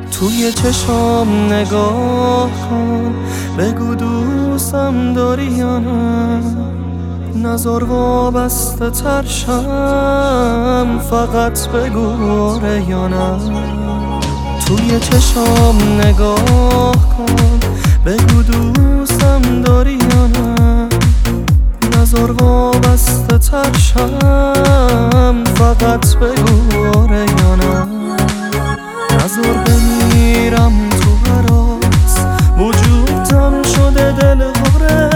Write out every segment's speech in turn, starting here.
توی چشام نگاه کن، بگو دوستم داری یا نه. نظر وابسته ترشم، فقط بگو آره یا نه. توی چشام نگاه کن، بگو دوستم داری یا نه. نظر وابسته ترشم، فقط بگو آره یا نه. نظر بمیرم تو هراس، وجودم شده دل غره.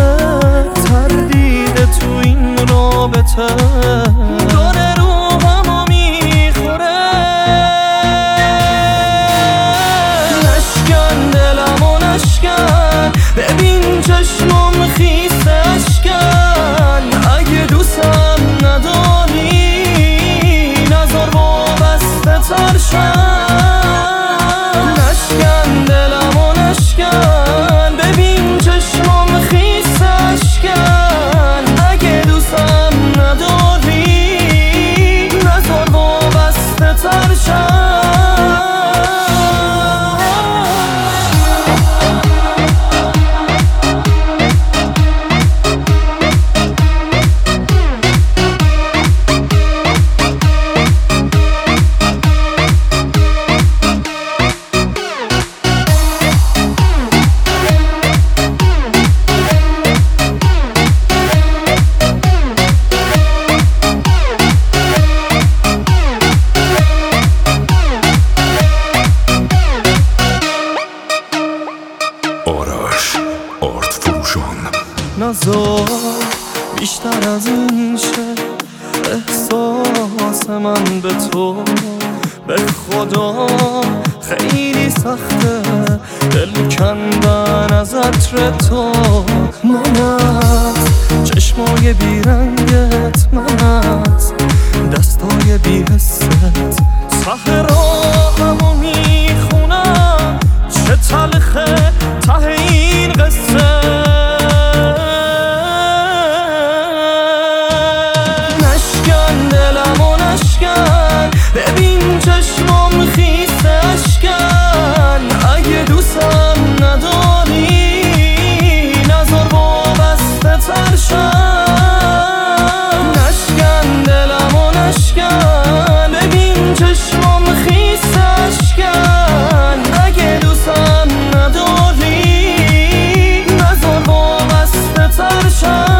تردید تو این رابطه داره روحمو میخوره. نشکن دلمو نشکن، ببین چشمم خیس اشکن. اگه دوستم نداری، نظر وابسته ترشم. نظر بیشتر از این شه، احساس من به تو به خدا خیلی سخته. دل کندن از عطر تو، من از چشمای بیرنگت، من از دستای بی‌حست. ته راهمو میخونم، چه تلخه ته این قصه. ببین چشمم خیس اشکن. اگه دوستم نداری، نظر وابسته ترشم. نشکن دلمو نشکن، ببین چشمم خیس اشکن. اگه دوستم نداری، نظر وابسته ترشم.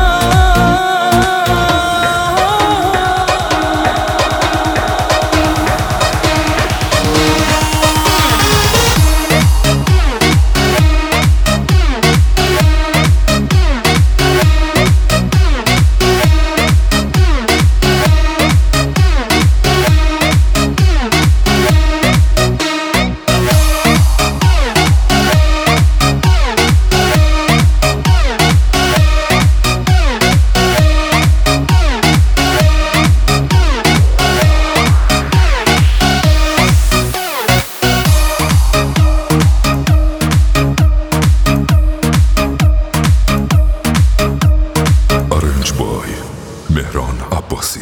مهران عباسی.